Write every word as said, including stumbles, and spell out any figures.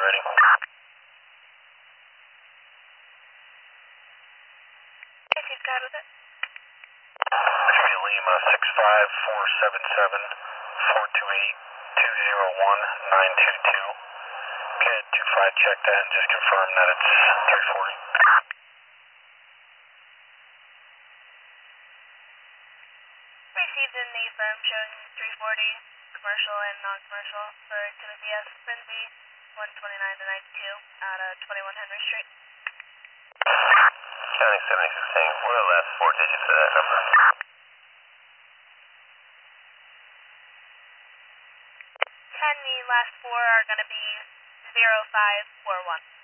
ready. If you've got with it. This should be Lima six five four seven seven four two eight two zero one nine two two. Okay, two five, check that and just confirm that it's three forty. Received in the firm showing three forty, commercial and non-commercial for Timothy S. Lindsay, one twenty-nine to ninety-two out of twenty-one Henry Street. County seventy-six saying, what are the last four digits of that number? And the last four are going to be zero five four one.